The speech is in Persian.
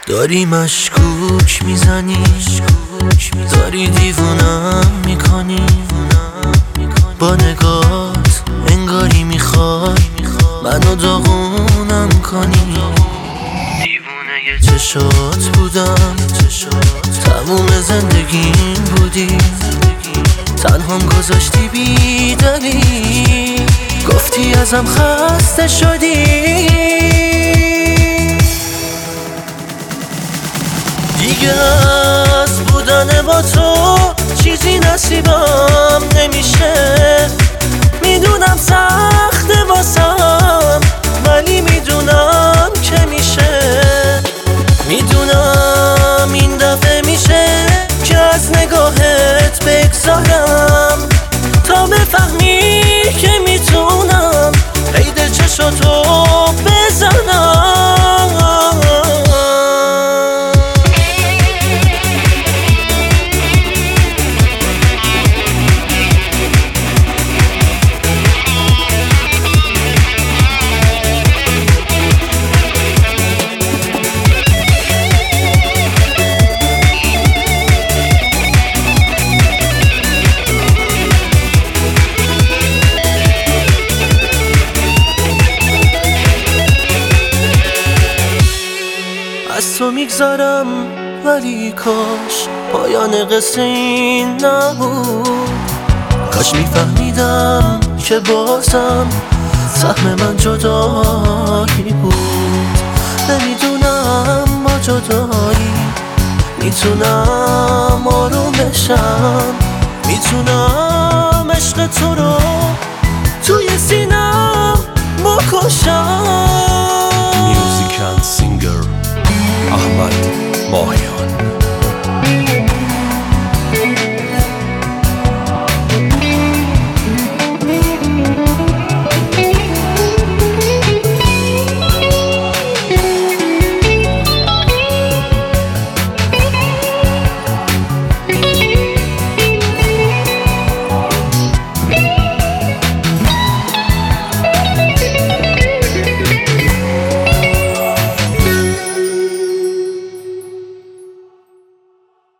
داری مشکوک میزنی، داری دیوونم میکنی، با نگات انگاری میخوای منو داغونم کنی. دیوونه چشات بودم، تموم زندگیم بودی، تنهام گذاشتی بی دلیل، گفتی ازم خسته شدی. دیگه از بودن با تو چیزی نصیبم نمیشه. میدونم سخته واسم ولی میدونم که میشه. میدونم این دفعه میشه که از نگاهت بگذارم تا بفهمی که میتونم قید چشاتو بزنم. از تو میگذارم ولی کاش پایان قصه این نبود. کاش میفهمیدم که بازم سهم من جدایی بود. نمیدونم با جدایی میتونم آروم بشم، میتونم عشق تو رو توی سینم بکشم.